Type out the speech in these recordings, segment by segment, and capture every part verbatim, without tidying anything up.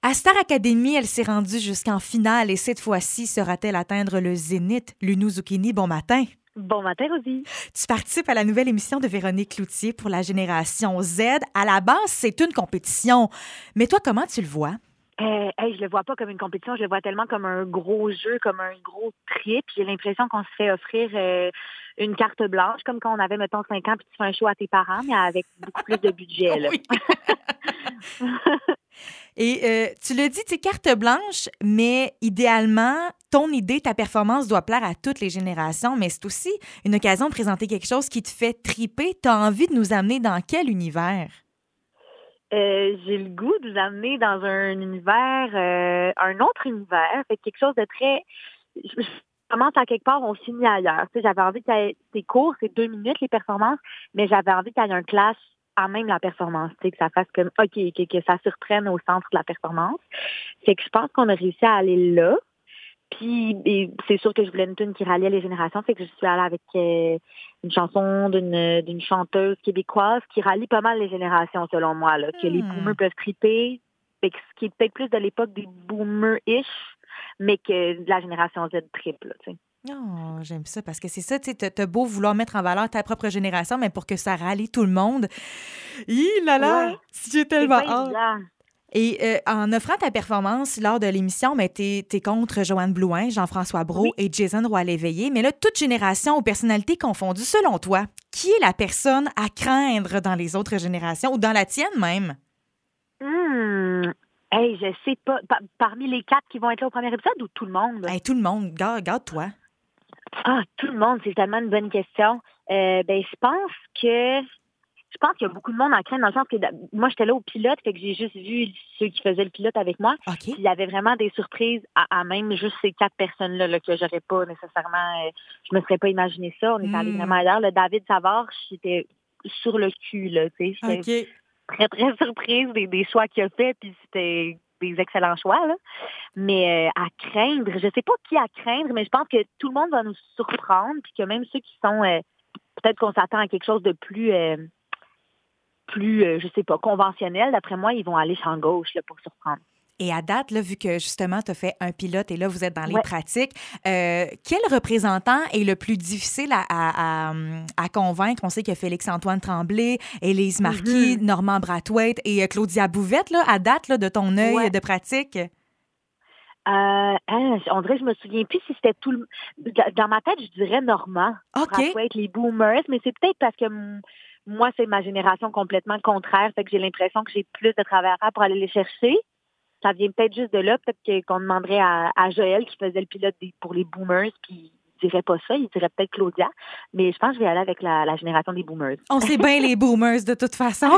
À Star Academy, elle s'est rendue jusqu'en finale et cette fois-ci, sera-t-elle atteindre le zénith? Lunou Zucchini, bon matin. Bon matin, Rosie. Tu participes à la nouvelle émission de Véronique Cloutier pour la Génération Z. À la base, c'est une compétition. Mais toi, comment tu le vois? Euh, hey, je le vois pas comme une compétition, je le vois tellement comme un gros jeu, comme un gros trip. J'ai l'impression qu'on se fait offrir euh, une carte blanche, comme quand on avait, mettons, cinq ans, puis tu fais un show à tes parents, mais avec beaucoup plus de budget. Là. Oui. Et euh, tu l'as dit, tu sais, carte blanche, mais idéalement, ton idée, ta performance doit plaire à toutes les générations, mais c'est aussi une occasion de présenter quelque chose qui te fait triper. Tu as envie de nous amener dans quel univers? Euh, j'ai le goût de vous amener dans un univers, euh, un autre univers, fait quelque chose de très... Je, je commence à quelque part, on finit ailleurs. Tu sais, j'avais envie que c'est court, c'est deux minutes les performances, mais j'avais envie qu'il y ait un clash à même la performance, tu sais, que ça fasse comme, OK, que, que ça surprenne au centre de la performance. Fait que je pense qu'on a réussi à aller là. Puis et c'est sûr que je voulais une tune qui ralliait les générations, fait que je suis allée avec euh, une chanson d'une d'une chanteuse québécoise qui rallie pas mal les générations, selon moi, là, que Hmm. les boomers peuvent triper, fait que ce qui est peut-être plus de l'époque des boomers-ish, mais que de la génération Z triple, tu sais. Oh, j'aime ça parce que c'est ça, tu sais, t'as beau vouloir mettre en valeur ta propre génération, mais pour que ça rallie tout le monde. Hi là là, Ouais, j'ai c'est tellement pas hâte. évident. Et euh, en offrant ta performance lors de l'émission, ben, t'es, t'es contre Joanne Blouin, Jean-François Brault Oui. et Jason Roy-Léveillé. Mais là, toute génération ou personnalité confondue, selon toi, qui est la personne à craindre dans les autres générations ou dans la tienne même? Hmm. Hey, je sais pas. Pa- parmi les quatre qui vont être là au premier épisode ou tout le monde? Hey, tout le monde, garde, garde-toi. Ah, tout le monde, c'est tellement une bonne question. Euh, ben, je pense que je pense qu'il y a beaucoup de monde en crainte dans le sens que d- moi, j'étais là au pilote, fait que j'ai juste vu ceux qui faisaient le pilote avec moi. OK. Puis il y avait vraiment des surprises à, à même juste ces quatre personnes-là là, que j'aurais pas nécessairement, euh, je me serais pas imaginé ça. On est allé Hmm. vraiment ailleurs. Le David Savard, j'étais sur le cul, là, tu sais. J'étais OK. très, très surprise des, des choix qu'il a fait, puis c'était des excellents choix, là. Mais euh, à craindre, je sais pas qui à craindre, mais je pense que tout le monde va nous surprendre, puis que même ceux qui sont, euh, peut-être qu'on s'attend à quelque chose de plus, euh, plus, euh, je sais pas, conventionnel, d'après moi, ils vont aller champ gauche là, pour surprendre. Et à date, là, vu que justement, tu as fait un pilote et là, vous êtes dans les Ouais. pratiques, euh, quel représentant est le plus difficile à, à, à, à convaincre? On sait qu'il y a Félix-Antoine Tremblay, Élise Marquis, Mhm. Normand Brathwaite et euh, Claudia Bouvette, là, à date là, de ton œil Ouais. de pratique. Euh, hein, on dirait que je me souviens plus si c'était tout le... Dans dans ma tête, je dirais Normand. OK. Brathwaite, les boomers, mais c'est peut-être parce que m- moi, c'est ma génération complètement contraire, fait que j'ai l'impression que j'ai plus de travail à faire pour aller les chercher. Ça vient peut-être juste de là. Peut-être que- qu'on demanderait à, à Joël qui faisait le pilote des- pour les boomers, puis il dirait pas ça, il dirait peut-être Claudia. Mais je pense que je vais aller avec la, la génération des boomers. On sait bien les boomers de toute façon.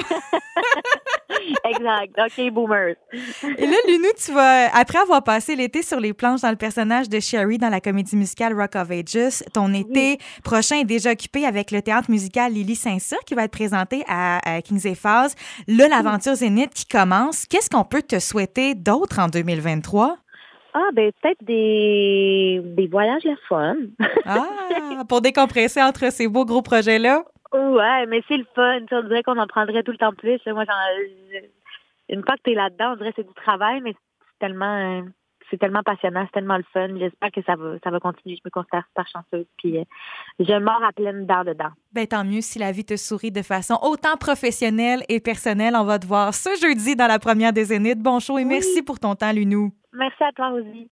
Exact. OK, boomers. Et là, Lunou, tu vas, après avoir passé l'été sur les planches dans le personnage de Sherry dans la comédie musicale Rock of Ages, ton été prochain est déjà occupé avec le théâtre musical Lily Saint-Cyr qui va être présenté à, à Kings et Falls. Là, l'aventure Zénith qui commence. Qu'est-ce qu'on peut te souhaiter d'autre en deux mille vingt-trois? Ah, ben peut-être des, des voyages le fun. Ah, pour décompresser entre ces beaux gros projets-là? Ouais, mais c'est le fun. Tu sais, on dirait qu'on en prendrait tout le temps plus. Moi, j'en- une fois que t'es là-dedans, on dirait que c'est du travail, mais c'est tellement, euh, c'est tellement passionnant, c'est tellement le fun. J'espère que ça va, ça va continuer. Je me considère super chanceuse. Puis, euh, je mords à pleine dents dedans. Ben, tant mieux si la vie te sourit de façon autant professionnelle et personnelle. On va te voir ce jeudi dans la première des Zéniths. Bon show et Oui. merci pour ton temps, Lunou. Merci à toi aussi.